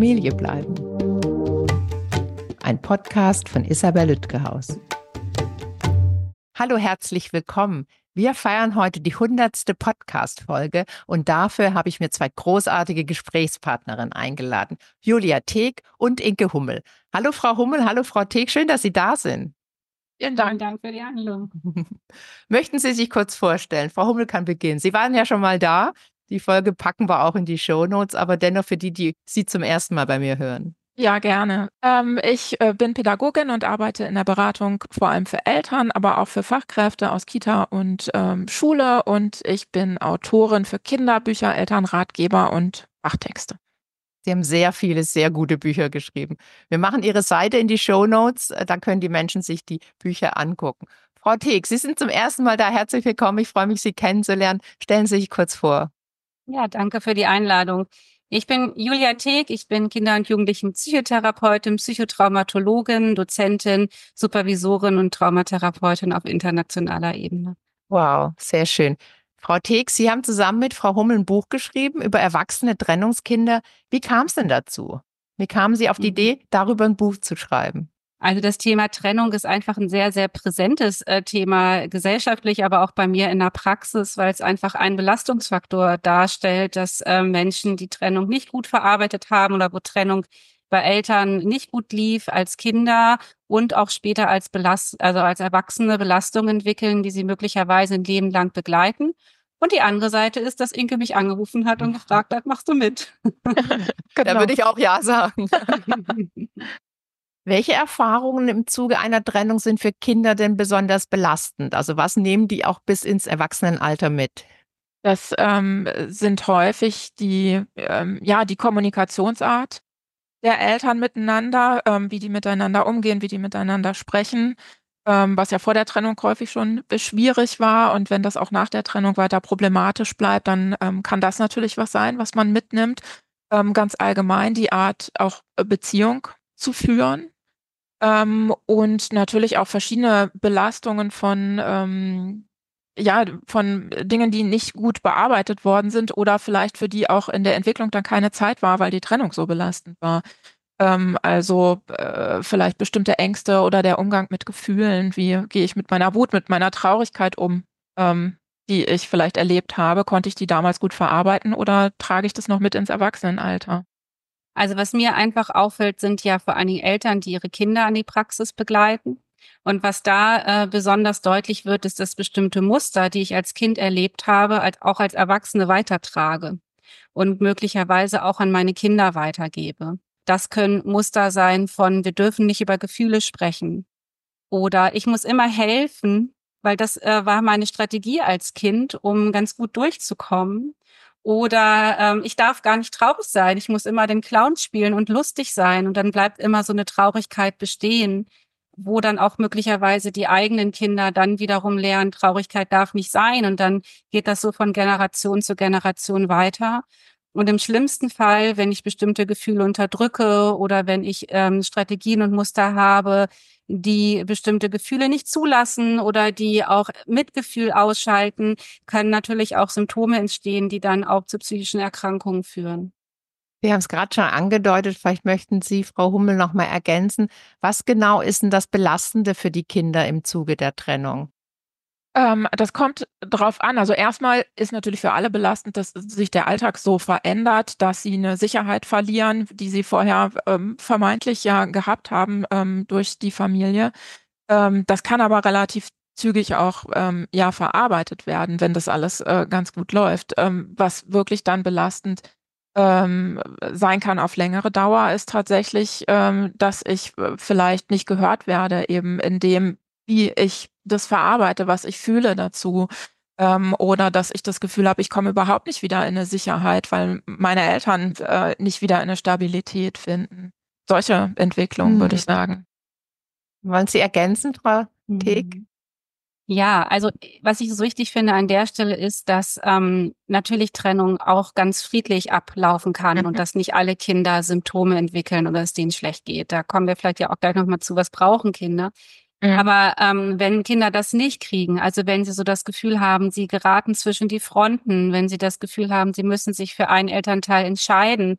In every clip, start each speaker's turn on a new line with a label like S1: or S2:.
S1: Familie bleiben. Ein Podcast von Isabel Lütgehaus. Hallo, herzlich willkommen. Wir feiern heute die 100. Podcast-Folge und dafür habe ich mir zwei großartige Gesprächspartnerinnen eingeladen. Julia Teek und Inke Hummel. Hallo Frau Hummel, hallo Frau Teek, schön, dass Sie da sind.
S2: Vielen Dank für die Einladung.
S1: Möchten Sie sich kurz vorstellen? Frau Hummel kann beginnen. Sie waren ja schon mal da. Die Folge packen wir auch in die Shownotes, aber dennoch für die, die Sie zum ersten Mal bei mir hören.
S2: Ja, gerne. Ich bin Pädagogin und arbeite in der Beratung vor allem für Eltern, aber auch für Fachkräfte aus Kita und Schule. Und ich bin Autorin für Kinderbücher, Elternratgeber und Fachtexte.
S1: Sie haben sehr viele, sehr gute Bücher geschrieben. Wir machen Ihre Seite in die Shownotes, da können die Menschen sich die Bücher angucken. Frau Teek, Sie sind zum ersten Mal da. Herzlich willkommen. Ich freue mich, Sie kennenzulernen. Stellen Sie sich kurz vor.
S3: Ja, danke für die Einladung. Ich bin Julia Teek, ich bin Kinder- und Jugendlichen-Psychotherapeutin, Psychotraumatologin, Dozentin, Supervisorin und Traumatherapeutin auf internationaler Ebene.
S1: Wow, sehr schön. Frau Teek, Sie haben zusammen mit Frau Hummel ein Buch geschrieben über erwachsene Trennungskinder. Wie kam es denn dazu? Wie kamen Sie auf die Idee, darüber ein Buch zu schreiben?
S3: Also das Thema Trennung ist einfach ein sehr, sehr präsentes Thema gesellschaftlich, aber auch bei mir in der Praxis, weil es einfach einen Belastungsfaktor darstellt, dass Menschen die Trennung nicht gut verarbeitet haben oder wo Trennung bei Eltern nicht gut lief als Kinder und auch später als als Erwachsene Belastung entwickeln, die sie möglicherweise ein Leben lang begleiten. Und die andere Seite ist, dass Inke mich angerufen hat und gefragt hat, machst du mit?
S1: Genau. Da würde ich auch ja sagen. Welche Erfahrungen im Zuge einer Trennung sind für Kinder denn besonders belastend? Also was nehmen die auch bis ins Erwachsenenalter mit?
S2: Das sind häufig die Kommunikationsart der Eltern miteinander, wie die miteinander umgehen, wie die miteinander sprechen, was ja vor der Trennung häufig schon schwierig war. Und wenn das auch nach der Trennung weiter problematisch bleibt, dann kann das natürlich was sein, was man mitnimmt. Ganz allgemein die Art, auch Beziehung zu führen. Und natürlich auch verschiedene Belastungen von Dingen, die nicht gut bearbeitet worden sind oder vielleicht für die auch in der Entwicklung dann keine Zeit war, weil die Trennung so belastend war. Vielleicht bestimmte Ängste oder der Umgang mit Gefühlen, wie gehe ich mit meiner Wut, mit meiner Traurigkeit um, die ich vielleicht erlebt habe, konnte ich die damals gut verarbeiten oder trage ich das noch mit ins Erwachsenenalter?
S3: Also was mir einfach auffällt, sind ja vor allen Dingen Eltern, die ihre Kinder an die Praxis begleiten. Und was da besonders deutlich wird, ist, dass bestimmte Muster, die ich als Kind erlebt habe, auch als Erwachsene weitertrage und möglicherweise auch an meine Kinder weitergebe. Das können Muster sein von, wir dürfen nicht über Gefühle sprechen oder ich muss immer helfen, weil das war meine Strategie als Kind, um ganz gut durchzukommen. Oder ich darf gar nicht traurig sein, ich muss immer den Clown spielen und lustig sein und dann bleibt immer so eine Traurigkeit bestehen, wo dann auch möglicherweise die eigenen Kinder dann wiederum lernen, Traurigkeit darf nicht sein und dann geht das so von Generation zu Generation weiter. Und im schlimmsten Fall, wenn ich bestimmte Gefühle unterdrücke oder wenn ich Strategien und Muster habe, die bestimmte Gefühle nicht zulassen oder die auch Mitgefühl ausschalten, können natürlich auch Symptome entstehen, die dann auch zu psychischen Erkrankungen führen.
S1: Wir haben es gerade schon angedeutet, vielleicht möchten Sie, Frau Hummel, noch mal ergänzen. Was genau ist denn das Belastende für die Kinder im Zuge der Trennung?
S2: Das kommt drauf an. Also erstmal ist natürlich für alle belastend, dass sich der Alltag so verändert, dass sie eine Sicherheit verlieren, die sie vorher vermeintlich ja gehabt haben durch die Familie. Das kann aber relativ zügig auch verarbeitet werden, wenn das alles ganz gut läuft. Was wirklich dann belastend sein kann auf längere Dauer, ist tatsächlich, dass ich vielleicht nicht gehört werde, eben in dem, wie ich das verarbeite, was ich fühle dazu. Oder dass ich das Gefühl habe, ich komme überhaupt nicht wieder in eine Sicherheit, weil meine Eltern nicht wieder in eine Stabilität finden. Solche Entwicklungen, würde ich sagen.
S1: Wollen Sie ergänzen, Frau Teek?
S3: Ja, also was ich so wichtig finde an der Stelle ist, dass natürlich Trennung auch ganz friedlich ablaufen kann und dass nicht alle Kinder Symptome entwickeln oder es denen schlecht geht. Da kommen wir vielleicht ja auch gleich nochmal zu, was brauchen Kinder. Aber wenn Kinder das nicht kriegen, also wenn sie so das Gefühl haben, sie geraten zwischen die Fronten, wenn sie das Gefühl haben, sie müssen sich für einen Elternteil entscheiden,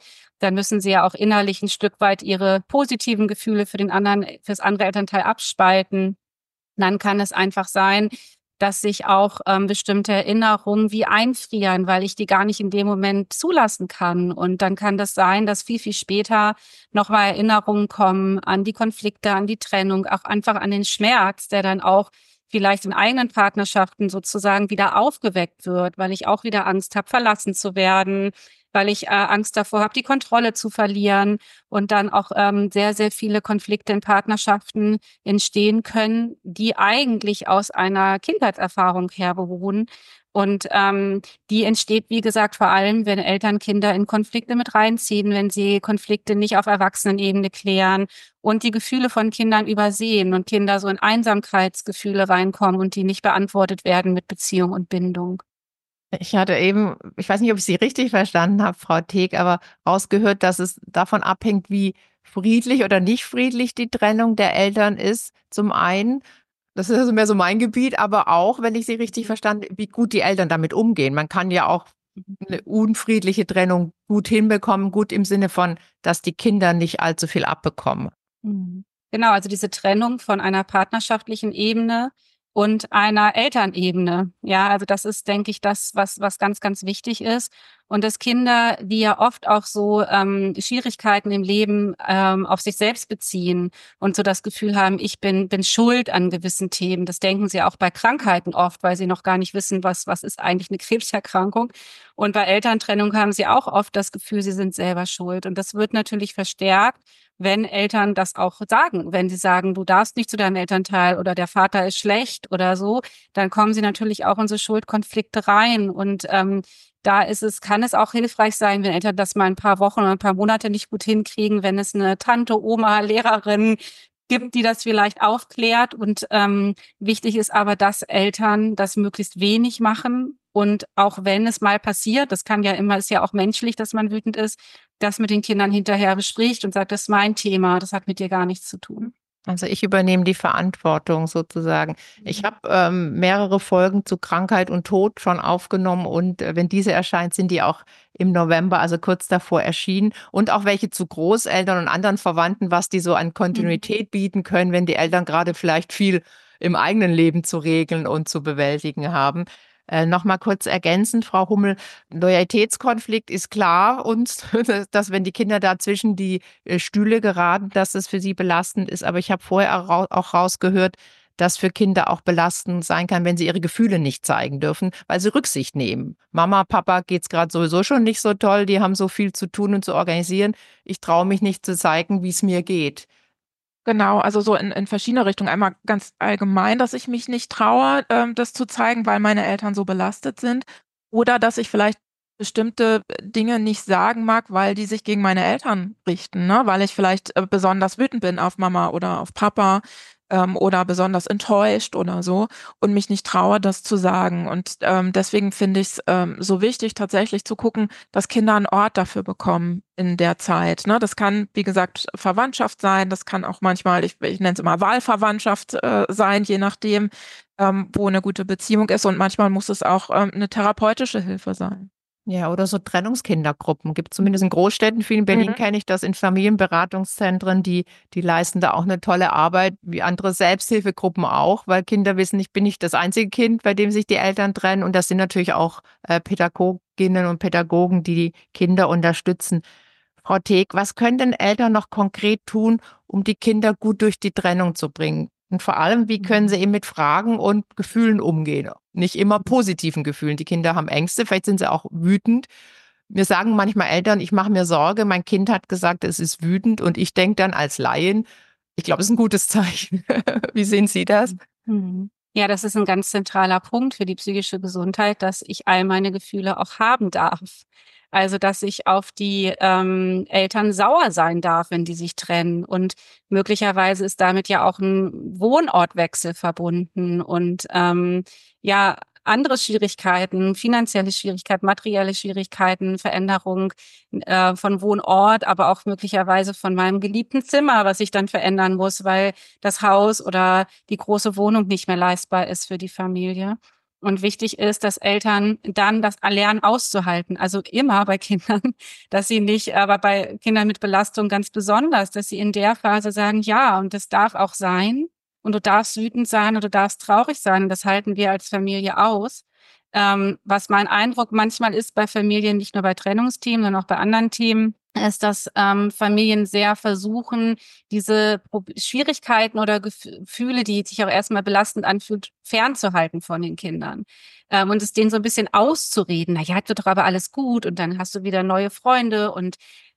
S3: dann müssen sie ja auch innerlich ein Stück weit ihre positiven Gefühle fürs andere Elternteil abspalten. Dann kann es einfach sein, dass sich auch bestimmte Erinnerungen wie einfrieren, weil ich die gar nicht in dem Moment zulassen kann. Und dann kann das sein, dass viel, viel später nochmal Erinnerungen kommen an die Konflikte, an die Trennung, auch einfach an den Schmerz, der dann auch vielleicht in eigenen Partnerschaften sozusagen wieder aufgeweckt wird, weil ich auch wieder Angst habe, verlassen zu werden, weil ich Angst davor habe, die Kontrolle zu verlieren und dann auch sehr, sehr viele Konflikte in Partnerschaften entstehen können, die eigentlich aus einer Kindheitserfahrung her beruhen. Und die entsteht, wie gesagt, vor allem, wenn Eltern Kinder in Konflikte mit reinziehen, wenn sie Konflikte nicht auf Erwachsenenebene klären und die Gefühle von Kindern übersehen und Kinder so in Einsamkeitsgefühle reinkommen und die nicht beantwortet werden mit Beziehung und Bindung.
S1: Ich hatte eben, ich weiß nicht, ob ich Sie richtig verstanden habe, Frau Teeck, aber rausgehört, dass es davon abhängt, wie friedlich oder nicht friedlich die Trennung der Eltern ist. Zum einen, das ist also mehr so mein Gebiet, aber auch, wenn ich Sie richtig verstanden, wie gut die Eltern damit umgehen. Man kann ja auch eine unfriedliche Trennung gut hinbekommen, gut im Sinne von, dass die Kinder nicht allzu viel abbekommen.
S3: Mhm. Genau, also diese Trennung von einer partnerschaftlichen Ebene und einer Elternebene. Ja, also das ist, denke ich, das, was ganz, ganz wichtig ist. Und dass Kinder, die ja oft auch so Schwierigkeiten im Leben auf sich selbst beziehen und so das Gefühl haben, ich bin schuld an gewissen Themen. Das denken sie auch bei Krankheiten oft, weil sie noch gar nicht wissen, was ist eigentlich eine Krebserkrankung. Und bei Elterntrennung haben sie auch oft das Gefühl, sie sind selber schuld. Und das wird natürlich verstärkt, wenn Eltern das auch sagen. Wenn sie sagen, du darfst nicht zu deinem Elternteil oder der Vater ist schlecht oder so, dann kommen sie natürlich auch in so Schuldkonflikte rein. Und kann es auch hilfreich sein, wenn Eltern das mal ein paar Wochen oder ein paar Monate nicht gut hinkriegen, wenn es eine Tante, Oma, Lehrerin gibt, die das vielleicht aufklärt. Und wichtig ist aber, dass Eltern das möglichst wenig machen. Und auch wenn es mal passiert, das kann ja immer, ist ja auch menschlich, dass man wütend ist, das mit den Kindern hinterher bespricht und sagt, das ist mein Thema, das hat mit dir gar nichts zu tun.
S1: Also ich übernehme die Verantwortung sozusagen. Ich habe mehrere Folgen zu Krankheit und Tod schon aufgenommen und wenn diese erscheint, sind die auch im November, also kurz davor erschienen und auch welche zu Großeltern und anderen Verwandten, was die so an Kontinuität bieten können, wenn die Eltern gerade vielleicht viel im eigenen Leben zu regeln und zu bewältigen haben. Noch mal kurz ergänzend, Frau Hummel, Loyalitätskonflikt ist klar uns, dass wenn die Kinder da zwischen die Stühle geraten, dass es für sie belastend ist. Aber ich habe vorher auch rausgehört, dass für Kinder auch belastend sein kann, wenn sie ihre Gefühle nicht zeigen dürfen, weil sie Rücksicht nehmen. Mama, Papa geht's gerade sowieso schon nicht so toll, die haben so viel zu tun und zu organisieren. Ich traue mich nicht zu zeigen, wie es mir geht.
S2: Genau, also so in verschiedene Richtungen. Einmal ganz allgemein, dass ich mich nicht traue, das zu zeigen, weil meine Eltern so belastet sind. Oder dass ich vielleicht bestimmte Dinge nicht sagen mag, weil die sich gegen meine Eltern richten, ne? Weil ich vielleicht besonders wütend bin auf Mama oder auf Papa oder besonders enttäuscht oder so und mich nicht traue, das zu sagen. Und deswegen finde ich es so wichtig, tatsächlich zu gucken, dass Kinder einen Ort dafür bekommen in der Zeit. Ne? Das kann, wie gesagt, Verwandtschaft sein, das kann auch manchmal, ich nenne es immer Wahlverwandtschaft sein, je nachdem, wo eine gute Beziehung ist. Und manchmal muss es auch eine therapeutische Hilfe sein.
S1: Ja, oder so Trennungskindergruppen. Gibt zumindest in Großstädten, viel in Berlin kenne ich das, in Familienberatungszentren, die leisten da auch eine tolle Arbeit, wie andere Selbsthilfegruppen auch, weil Kinder wissen, ich bin nicht das einzige Kind, bei dem sich die Eltern trennen. Und das sind natürlich auch Pädagoginnen und Pädagogen, die die Kinder unterstützen. Frau Teeck, was können denn Eltern noch konkret tun, um die Kinder gut durch die Trennung zu bringen? Und vor allem, wie können sie eben mit Fragen und Gefühlen umgehen? Nicht immer positiven Gefühlen. Die Kinder haben Ängste, vielleicht sind sie auch wütend. Mir sagen manchmal Eltern, ich mache mir Sorge, mein Kind hat gesagt, es ist wütend und ich denke dann als Laien, ich glaube, es ist ein gutes Zeichen. Wie sehen Sie das?
S3: Mhm. Ja, das ist ein ganz zentraler Punkt für die psychische Gesundheit, dass ich all meine Gefühle auch haben darf. Also, dass ich auf die Eltern sauer sein darf, wenn die sich trennen. Und möglicherweise ist damit ja auch ein Wohnortwechsel verbunden und ja, andere Schwierigkeiten, finanzielle Schwierigkeiten, materielle Schwierigkeiten, Veränderung von Wohnort, aber auch möglicherweise von meinem geliebten Zimmer, was ich dann verändern muss, weil das Haus oder die große Wohnung nicht mehr leistbar ist für die Familie. Und wichtig ist, dass Eltern dann das lernen auszuhalten. Also immer bei Kindern, dass sie nicht, aber bei Kindern mit Belastung ganz besonders, dass sie in der Phase sagen, ja, und das darf auch sein. Und du darfst wütend sein und du darfst traurig sein. Und das halten wir als Familie aus. Was mein Eindruck manchmal ist bei Familien, nicht nur bei Trennungsthemen, sondern auch bei anderen Themen, ist, dass Familien sehr versuchen, diese Schwierigkeiten oder Gefühle, die sich auch erstmal belastend anfühlt, fernzuhalten von den Kindern. Und es denen so ein bisschen auszureden, na ja, wird doch aber alles gut und dann hast du wieder neue Freunde und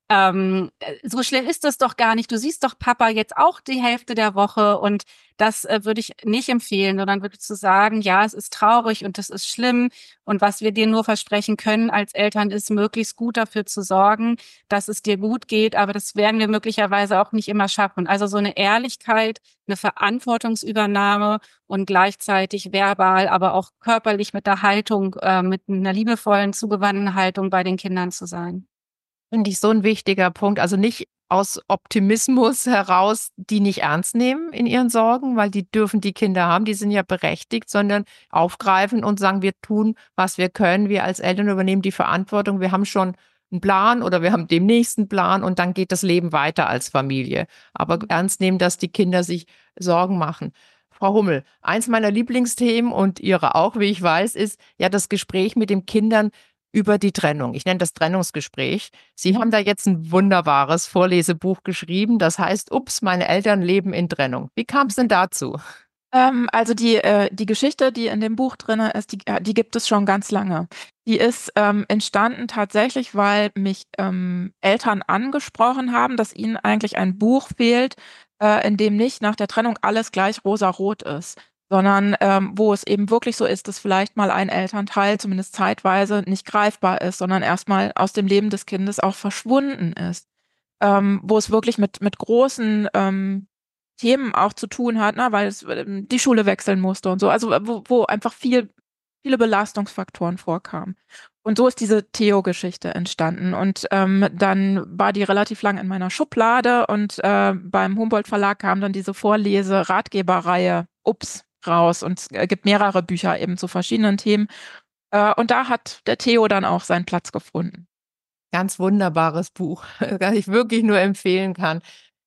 S3: so schlimm ist das doch gar nicht. Du siehst doch Papa jetzt auch die Hälfte der Woche und das würde ich nicht empfehlen, sondern würde zu sagen, ja, es ist traurig und das ist schlimm und was wir dir nur versprechen können als Eltern ist, möglichst gut dafür zu sorgen, dass es dir gut geht, aber das werden wir möglicherweise auch nicht immer schaffen. Also so eine Ehrlichkeit, eine Verantwortungsübernahme und gleichzeitig verbal, aber auch körperlich mit der Haltung, mit einer liebevollen, zugewandten Haltung bei den Kindern zu sein.
S1: Finde ich so ein wichtiger Punkt. Also nicht aus Optimismus heraus die nicht ernst nehmen in ihren Sorgen, weil die dürfen die Kinder haben, die sind ja berechtigt, sondern aufgreifen und sagen, wir tun, was wir können. Wir als Eltern übernehmen die Verantwortung. Wir haben schon einen Plan oder wir haben demnächst einen Plan und dann geht das Leben weiter als Familie. Aber ernst nehmen, dass die Kinder sich Sorgen machen. Frau Hummel, eins meiner Lieblingsthemen und Ihre auch, wie ich weiß, ist ja das Gespräch mit den Kindern über die Trennung. Ich nenne das Trennungsgespräch. Sie haben da jetzt ein wunderbares Vorlesebuch geschrieben. Das heißt, ups, meine Eltern leben in Trennung. Wie kam es denn dazu?
S2: Also die Geschichte, die in dem Buch drin ist, die gibt es schon ganz lange. Die ist entstanden tatsächlich, weil mich Eltern angesprochen haben, dass ihnen eigentlich ein Buch fehlt, in dem nicht nach der Trennung alles gleich rosarot ist, sondern wo es eben wirklich so ist, dass vielleicht mal ein Elternteil zumindest zeitweise nicht greifbar ist, sondern erstmal aus dem Leben des Kindes auch verschwunden ist. Wo es wirklich mit großen Themen auch zu tun hat, ne, weil es die Schule wechseln musste und so, also wo einfach viele Belastungsfaktoren vorkamen. Und so ist diese Theo-Geschichte entstanden. Und dann war die relativ lang in meiner Schublade und beim Humboldt Verlag kam dann diese Vorlese-Ratgeberreihe Ups raus und es gibt mehrere Bücher eben zu verschiedenen Themen. Und da hat der Theo dann auch seinen Platz gefunden.
S1: Ganz wunderbares Buch, das ich wirklich nur empfehlen kann.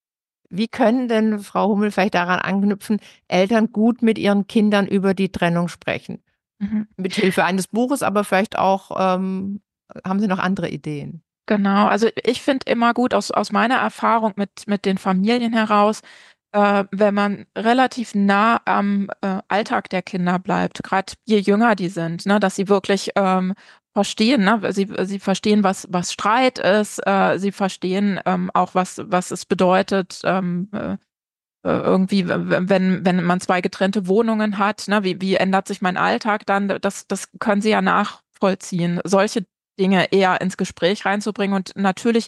S1: Wie können denn, Frau Hummel, vielleicht daran anknüpfen, Eltern gut mit ihren Kindern über die Trennung sprechen?
S2: Mhm.
S1: Mit Hilfe eines Buches, aber vielleicht auch, haben Sie noch andere Ideen?
S2: Genau, also ich finde immer gut aus meiner Erfahrung mit den Familien heraus, wenn man relativ nah am Alltag der Kinder bleibt, gerade je jünger die sind, ne, dass sie wirklich verstehen, ne, sie verstehen, was Streit ist, sie verstehen auch, was es bedeutet, irgendwie, wenn man zwei getrennte Wohnungen hat, ne, wie ändert sich mein Alltag dann? Das können sie ja nachvollziehen. Solche Dinge eher ins Gespräch reinzubringen und natürlich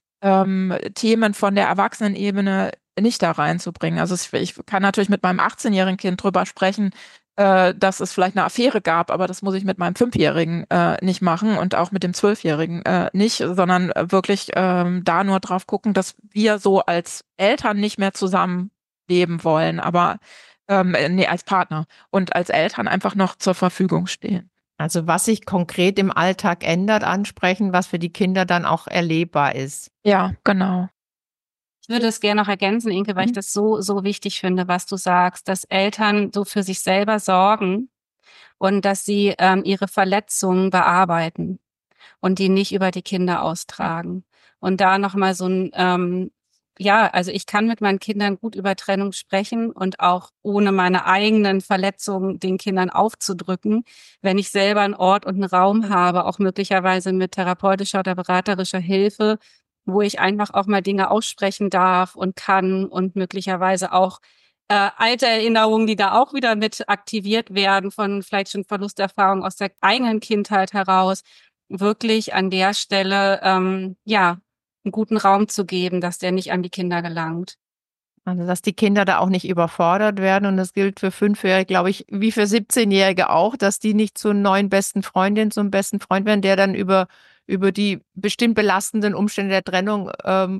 S2: Themen von der Erwachsenenebene nicht da reinzubringen. Also ich kann natürlich mit meinem 18-jährigen Kind drüber sprechen, dass es vielleicht eine Affäre gab, aber das muss ich mit meinem 5-Jährigen nicht machen und auch mit dem 12-Jährigen nicht, sondern wirklich da nur drauf gucken, dass wir so als Eltern nicht mehr zusammenleben wollen, aber nee, als Partner und als Eltern einfach noch zur Verfügung stehen.
S1: Also was sich konkret im Alltag ändert, ansprechen, was für die Kinder dann auch erlebbar ist.
S2: Ja, genau.
S3: Ich würde es gerne noch ergänzen, Inke, weil ich das so wichtig finde, was du sagst, dass Eltern so für sich selber sorgen und dass sie ihre Verletzungen bearbeiten und die nicht über die Kinder austragen. Und da nochmal so ein, ja, also ich kann mit meinen Kindern gut über Trennung sprechen und auch ohne meine eigenen Verletzungen den Kindern aufzudrücken, wenn ich selber einen Ort und einen Raum habe, auch möglicherweise mit therapeutischer oder beraterischer Hilfe, wo ich einfach auch mal Dinge aussprechen darf und kann und möglicherweise auch alte Erinnerungen, die da auch wieder mit aktiviert werden von vielleicht schon Verlusterfahrungen aus der eigenen Kindheit heraus, wirklich an der Stelle ja einen guten Raum zu geben, dass der nicht an die Kinder gelangt.
S1: Also dass die Kinder da auch nicht überfordert werden. Und das gilt für 5-Jährige, glaube ich, wie für 17-Jährige auch, dass die nicht zur neuen besten Freundin, zum besten Freund werden, der dann über die bestimmt belastenden Umstände der Trennung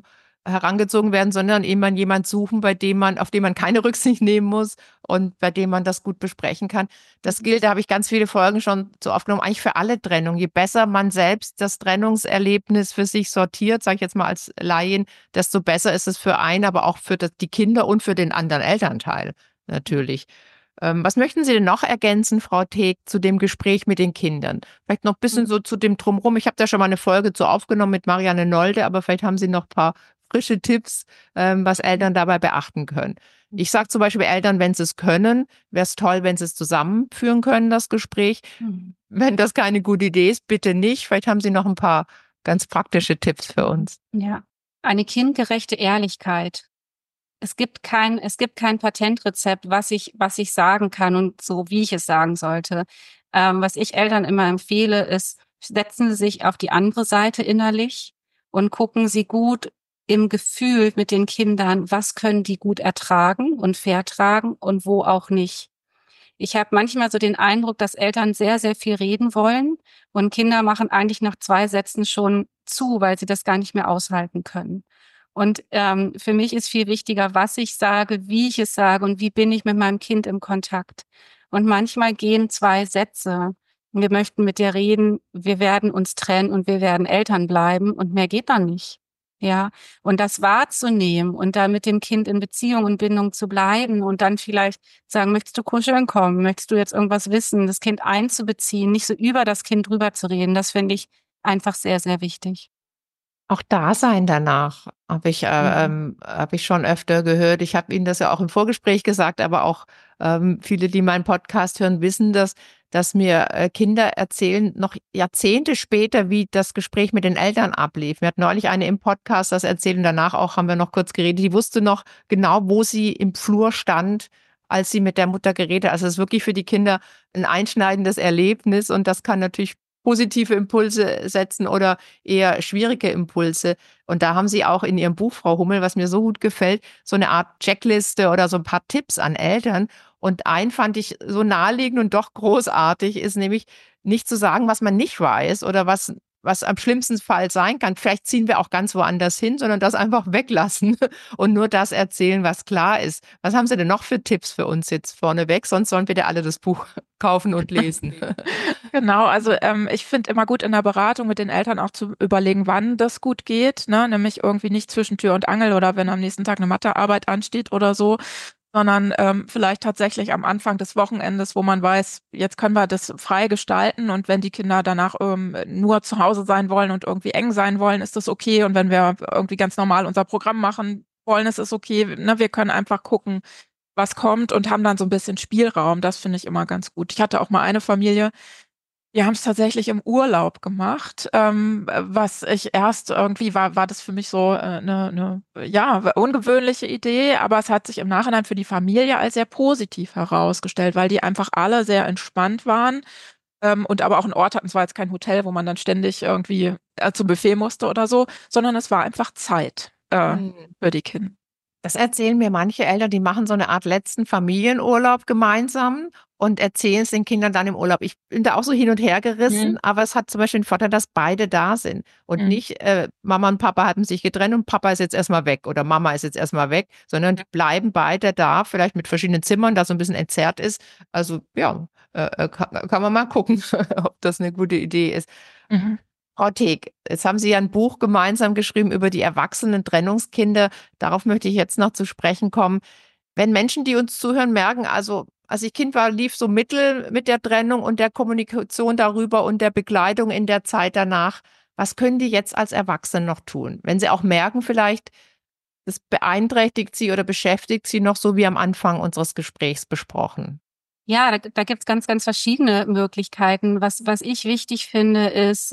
S1: herangezogen werden, sondern eben jemand suchen, auf den man keine Rücksicht nehmen muss und bei dem man das gut besprechen kann. Das gilt, da habe ich ganz viele Folgen schon so aufgenommen, eigentlich für alle Trennungen. Je besser man selbst das Trennungserlebnis für sich sortiert, sage ich jetzt mal als Laien, desto besser ist es für einen, aber auch für die Kinder und für den anderen Elternteil natürlich. Was möchten Sie denn noch ergänzen, Frau Teeck, zu dem Gespräch mit den Kindern? Vielleicht noch ein bisschen so zu dem Drumherum. Ich habe da schon mal eine Folge zu aufgenommen mit Marianne Nolde, aber vielleicht haben Sie noch ein paar frische Tipps, was Eltern dabei beachten können. Ich sage zum Beispiel Eltern, wenn sie es können, wäre es toll, wenn sie es zusammenführen können, das Gespräch. Wenn das keine gute Idee ist, bitte nicht. Vielleicht haben Sie noch ein paar ganz praktische Tipps für uns.
S3: Ja, eine kindgerechte Ehrlichkeit. Es gibt kein Patentrezept, was ich sagen kann und so, wie ich es sagen sollte. Was ich Eltern immer empfehle, ist, setzen Sie sich auf die andere Seite innerlich und gucken Sie gut im Gefühl mit den Kindern, was können die gut ertragen und vertragen und wo auch nicht. Ich habe manchmal so den Eindruck, dass Eltern sehr, sehr viel reden wollen und Kinder machen eigentlich nach 2 Sätzen schon zu, weil sie das gar nicht mehr aushalten können. Und für mich ist viel wichtiger, was ich sage, wie ich es sage und wie bin ich mit meinem Kind im Kontakt. Und manchmal gehen 2 Sätze. Wir möchten mit dir reden, wir werden uns trennen und wir werden Eltern bleiben und mehr geht dann nicht. Ja, und das wahrzunehmen und da mit dem Kind in Beziehung und Bindung zu bleiben und dann vielleicht sagen, möchtest du kuscheln kommen? Möchtest du jetzt irgendwas wissen? Das Kind einzubeziehen, nicht so über das Kind drüber zu reden, das finde ich einfach sehr, sehr wichtig.
S1: Auch Dasein danach habe ich schon öfter gehört. Ich habe Ihnen das ja auch im Vorgespräch gesagt, aber auch viele, die meinen Podcast hören, wissen das, dass mir Kinder erzählen, noch Jahrzehnte später, wie das Gespräch mit den Eltern ablief. Mir hat neulich eine im Podcast das erzählt und danach auch haben wir noch kurz geredet. Die wusste noch genau, wo sie im Flur stand, als sie mit der Mutter geredet hat. Also es ist wirklich für die Kinder ein einschneidendes Erlebnis und das kann natürlich positive Impulse setzen oder eher schwierige Impulse. Und da haben Sie auch in Ihrem Buch, Frau Hummel, was mir so gut gefällt, so eine Art Checkliste oder so ein paar Tipps an Eltern. Und einen fand ich so naheliegend und doch großartig, ist nämlich nicht zu sagen, was man nicht weiß oder was am schlimmsten Fall sein kann. Vielleicht ziehen wir auch ganz woanders hin, sondern das einfach weglassen und nur das erzählen, was klar ist. Was haben Sie denn noch für Tipps für uns jetzt vorneweg? Sonst sollen bitte alle das Buch kaufen und lesen.
S2: Genau, also ich finde immer gut in der Beratung mit den Eltern auch zu überlegen, wann das gut geht, ne? Nämlich irgendwie nicht zwischen Tür und Angel oder wenn am nächsten Tag eine Mathearbeit ansteht oder so, sondern vielleicht tatsächlich am Anfang des Wochenendes, wo man weiß, jetzt können wir das frei gestalten und wenn die Kinder danach nur zu Hause sein wollen und irgendwie eng sein wollen, ist das okay und wenn wir irgendwie ganz normal unser Programm machen wollen, ist es okay, ne? Wir können einfach gucken, was kommt und haben dann so ein bisschen Spielraum. Das finde ich immer ganz gut. Ich hatte auch mal eine Familie, die haben es tatsächlich im Urlaub gemacht, was ich erst irgendwie war das für mich so eine ja, ungewöhnliche Idee, aber es hat sich im Nachhinein für die Familie als sehr positiv herausgestellt, weil die einfach alle sehr entspannt waren und aber auch einen Ort hatten. Es war jetzt kein Hotel, wo man dann ständig irgendwie zum Buffet musste oder so, sondern es war einfach Zeit für die Kinder.
S1: Das erzählen mir manche Eltern, die machen so eine Art letzten Familienurlaub gemeinsam und erzählen es den Kindern dann im Urlaub. Ich bin da auch so hin und her gerissen, aber es hat zum Beispiel den Vorteil, dass beide da sind und nicht Mama und Papa hatten sich getrennt und Papa ist jetzt erstmal weg oder Mama ist jetzt erstmal weg, sondern die bleiben beide da, vielleicht mit verschiedenen Zimmern, da so ein bisschen entzerrt ist. Also ja, kann man mal gucken, ob das eine gute Idee ist.
S2: Mhm.
S1: Frau Teeck, jetzt haben Sie ja ein Buch gemeinsam geschrieben über die erwachsenen Trennungskinder. Darauf möchte ich jetzt noch zu sprechen kommen. Wenn Menschen, die uns zuhören, merken, also als ich Kind war, lief so mittel mit der Trennung und der Kommunikation darüber und der Begleitung in der Zeit danach. Was können die jetzt als Erwachsene noch tun? Wenn sie auch merken, vielleicht, das beeinträchtigt sie oder beschäftigt sie noch so wie am Anfang unseres Gesprächs besprochen.
S3: Ja, da gibt's ganz, ganz verschiedene Möglichkeiten. Was ich wichtig finde, ist,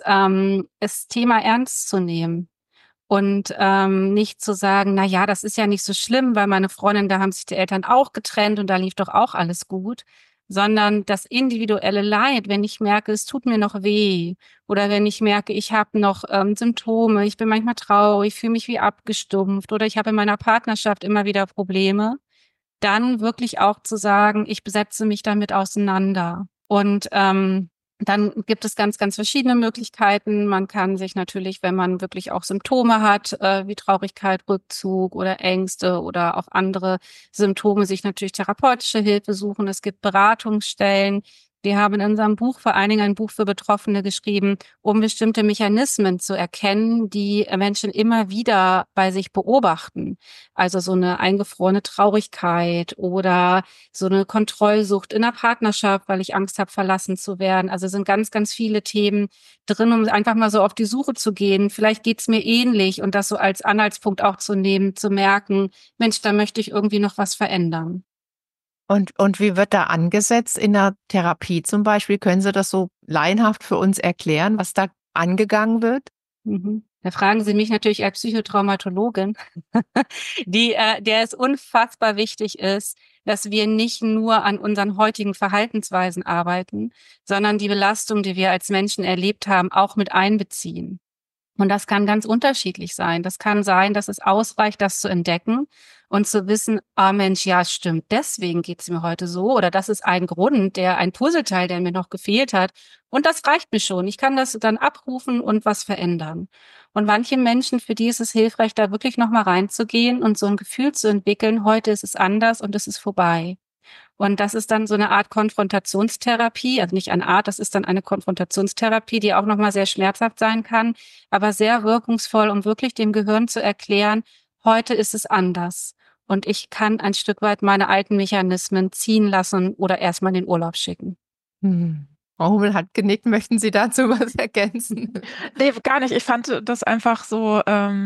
S3: das Thema ernst zu nehmen und nicht zu sagen, na ja, das ist ja nicht so schlimm, weil meine Freundin, da haben sich die Eltern auch getrennt und da lief doch auch alles gut, sondern das individuelle Leid, wenn ich merke, es tut mir noch weh oder wenn ich merke, ich habe noch Symptome, ich bin manchmal traurig, fühle mich wie abgestumpft oder ich habe in meiner Partnerschaft immer wieder Probleme, dann wirklich auch zu sagen, ich setze mich damit auseinander. Und Dann gibt es ganz, ganz verschiedene Möglichkeiten. Man kann sich natürlich, wenn man wirklich auch Symptome hat, wie Traurigkeit, Rückzug oder Ängste oder auch andere Symptome, sich natürlich therapeutische Hilfe suchen. Es gibt Beratungsstellen. Wir haben in unserem Buch vor allen Dingen ein Buch für Betroffene geschrieben, um bestimmte Mechanismen zu erkennen, die Menschen immer wieder bei sich beobachten. Also so eine eingefrorene Traurigkeit oder so eine Kontrollsucht in der Partnerschaft, weil ich Angst habe, verlassen zu werden. Also sind ganz, ganz viele Themen drin, um einfach mal so auf die Suche zu gehen. Vielleicht geht's mir ähnlich und das so als Anhaltspunkt auch zu nehmen, zu merken, Mensch, da möchte ich irgendwie noch was verändern.
S1: Und wie wird da angesetzt in der Therapie zum Beispiel? Können Sie das so laienhaft für uns erklären, was da angegangen wird?
S3: Da fragen Sie mich natürlich als Psychotraumatologin, der es unfassbar wichtig ist, dass wir nicht nur an unseren heutigen Verhaltensweisen arbeiten, sondern die Belastung, die wir als Menschen erlebt haben, auch mit einbeziehen. Und das kann ganz unterschiedlich sein. Das kann sein, dass es ausreicht, das zu entdecken und zu wissen, ah Mensch, ja, stimmt, deswegen geht's mir heute so. Oder das ist ein Grund, ein Puzzleteil, der mir noch gefehlt hat. Und das reicht mir schon. Ich kann das dann abrufen und was verändern. Und manche Menschen, für die ist es hilfreich, da wirklich nochmal reinzugehen und so ein Gefühl zu entwickeln, heute ist es anders und es ist vorbei. Und das ist dann so eine Art Konfrontationstherapie, also nicht eine Art, das ist dann eine Konfrontationstherapie, die auch nochmal sehr schmerzhaft sein kann, aber sehr wirkungsvoll, um wirklich dem Gehirn zu erklären, heute ist es anders. Und ich kann ein Stück weit meine alten Mechanismen ziehen lassen oder erstmal in den Urlaub schicken.
S1: Frau Hummel hat genickt. Möchten Sie dazu was ergänzen?
S2: Nee, gar nicht. Ich fand das einfach so,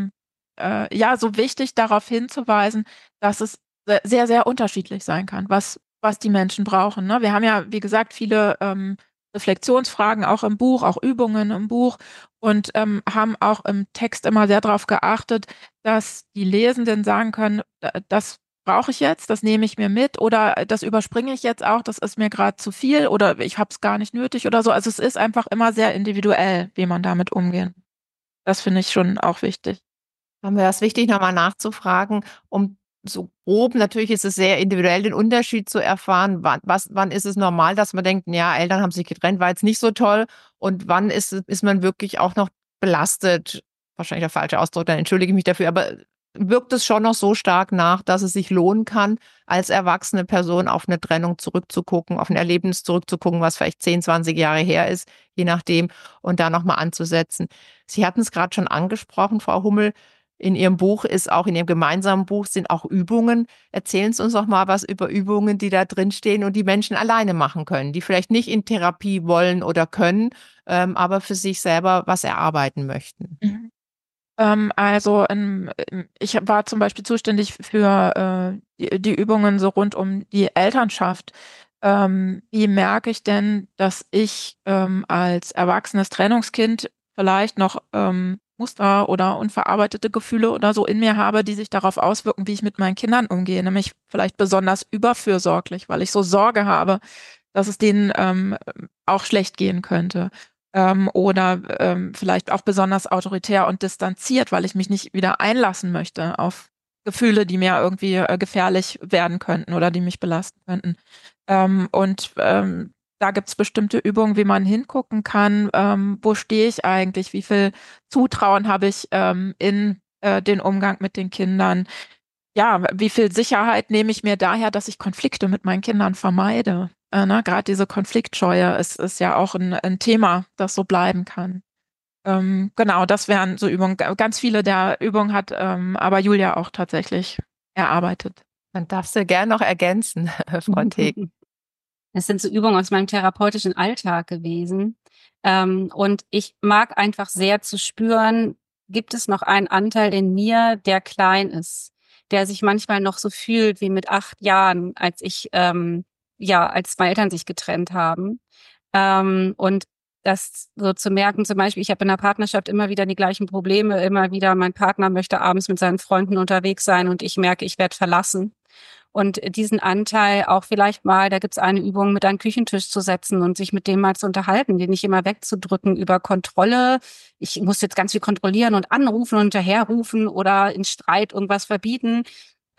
S2: so wichtig, darauf hinzuweisen, dass es sehr, sehr unterschiedlich sein kann, was die Menschen brauchen. Ne? Wir haben ja, wie gesagt, viele Reflexionsfragen auch im Buch, auch Übungen im Buch und haben auch im Text immer sehr darauf geachtet, dass die Lesenden sagen können, das brauche ich jetzt, das nehme ich mir mit oder das überspringe ich jetzt auch, das ist mir gerade zu viel oder ich habe es gar nicht nötig oder so. Also es ist einfach immer sehr individuell, wie man damit umgeht. Das finde ich schon auch wichtig.
S1: Haben wir das wichtig, nochmal nachzufragen, um so grob, natürlich ist es sehr individuell, den Unterschied zu erfahren, wann ist es normal, dass man denkt, ja, Eltern haben sich getrennt, war jetzt nicht so toll und wann ist man wirklich auch noch belastet, wahrscheinlich der falsche Ausdruck, dann entschuldige ich mich dafür, aber wirkt es schon noch so stark nach, dass es sich lohnen kann, als erwachsene Person auf eine Trennung zurückzugucken, auf ein Erlebnis zurückzugucken, was vielleicht 10, 20 Jahre her ist, je nachdem, und da nochmal anzusetzen. Sie hatten es gerade schon angesprochen, Frau Hummel, in Ihrem Buch ist auch, in Ihrem gemeinsamen Buch sind auch Übungen. Erzählen Sie uns doch mal was über Übungen, die da drin stehen und die Menschen alleine machen können, die vielleicht nicht in Therapie wollen oder können, aber für sich selber was erarbeiten möchten.
S2: Mhm. Ich war zum Beispiel zuständig für die Übungen so rund um die Elternschaft. Wie merke ich denn, dass ich als erwachsenes Trennungskind vielleicht noch Muster oder unverarbeitete Gefühle oder so in mir habe, die sich darauf auswirken, wie ich mit meinen Kindern umgehe, nämlich vielleicht besonders überfürsorglich, weil ich so Sorge habe, dass es denen auch schlecht gehen könnte. Oder vielleicht auch besonders autoritär und distanziert, weil ich mich nicht wieder einlassen möchte auf Gefühle, die mir irgendwie gefährlich werden könnten oder die mich belasten könnten. Da gibt es bestimmte Übungen, wie man hingucken kann, wo stehe ich eigentlich, wie viel Zutrauen habe ich in den Umgang mit den Kindern. Ja, wie viel Sicherheit nehme ich mir daher, dass ich Konflikte mit meinen Kindern vermeide? Gerade diese Konfliktscheue ist ja auch ein Thema, das so bleiben kann. Genau, das wären so Übungen. Ganz viele der Übungen hat aber Julia auch tatsächlich erarbeitet.
S1: Man darf sie gerne noch ergänzen, Frau Teck.
S3: Das sind so Übungen aus meinem therapeutischen Alltag gewesen. Und ich mag einfach sehr zu spüren, gibt es noch einen Anteil in mir, der klein ist, der sich manchmal noch so fühlt wie mit 8 Jahren, als meine Eltern sich getrennt haben. Und das so zu merken, zum Beispiel, ich habe in der Partnerschaft immer wieder die gleichen Probleme, immer wieder mein Partner möchte abends mit seinen Freunden unterwegs sein und ich merke, ich werde verlassen. Und diesen Anteil auch vielleicht mal, da gibt's eine Übung, mit an den Küchentisch zu setzen und sich mit dem mal zu unterhalten, den nicht immer wegzudrücken über Kontrolle. Ich muss jetzt ganz viel kontrollieren und anrufen und hinterherrufen oder in Streit irgendwas verbieten.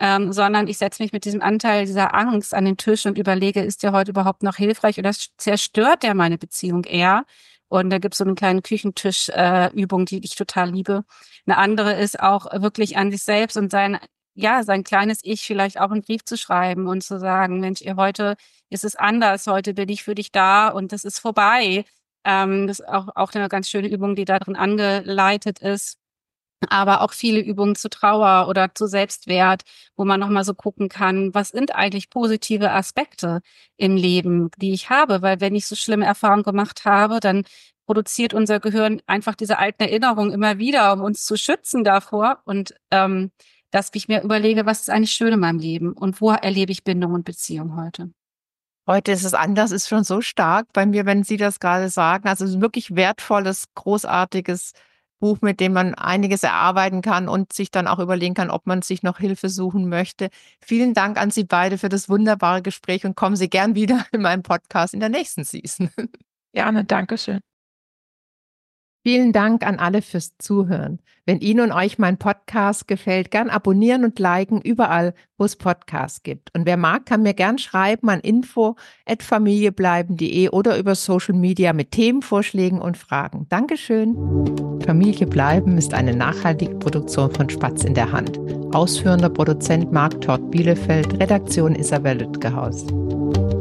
S3: sondern ich setze mich mit diesem Anteil dieser Angst an den Tisch und überlege, ist der heute überhaupt noch hilfreich oder zerstört der meine Beziehung eher? Und da gibt es so eine kleine Küchentisch-Übung, die ich total liebe. Eine andere ist auch wirklich an sich selbst und sein kleines Ich vielleicht auch einen Brief zu schreiben und zu sagen, Mensch, heute ist es anders, heute bin ich für dich da und das ist vorbei. Das ist auch eine ganz schöne Übung, die da drin angeleitet ist. Aber auch viele Übungen zu Trauer oder zu Selbstwert, wo man nochmal so gucken kann, was sind eigentlich positive Aspekte im Leben, die ich habe? Weil wenn ich so schlimme Erfahrungen gemacht habe, dann produziert unser Gehirn einfach diese alten Erinnerungen immer wieder, um uns zu schützen davor. Und dass ich mir überlege, was ist eigentlich schön in meinem Leben und wo erlebe ich Bindung und Beziehung heute?
S1: Heute ist es anders, ist schon so stark bei mir, wenn Sie das gerade sagen. Also es ist ein wirklich wertvolles, großartiges Buch, mit dem man einiges erarbeiten kann und sich dann auch überlegen kann, ob man sich noch Hilfe suchen möchte. Vielen Dank an Sie beide für das wunderbare Gespräch und kommen Sie gern wieder in meinem Podcast in der nächsten Season.
S2: Gerne, Dankeschön.
S1: Vielen Dank an alle fürs Zuhören. Wenn Ihnen und euch mein Podcast gefällt, gern abonnieren und liken überall, wo es Podcasts gibt. Und wer mag, kann mir gern schreiben an info@familiebleiben.de oder über Social Media mit Themenvorschlägen und Fragen. Dankeschön. Familie bleiben ist eine nachhaltige Produktion von Spatz in der Hand. Ausführender Produzent Marc Tort Bielefeld, Redaktion Isabel Lütgehaus.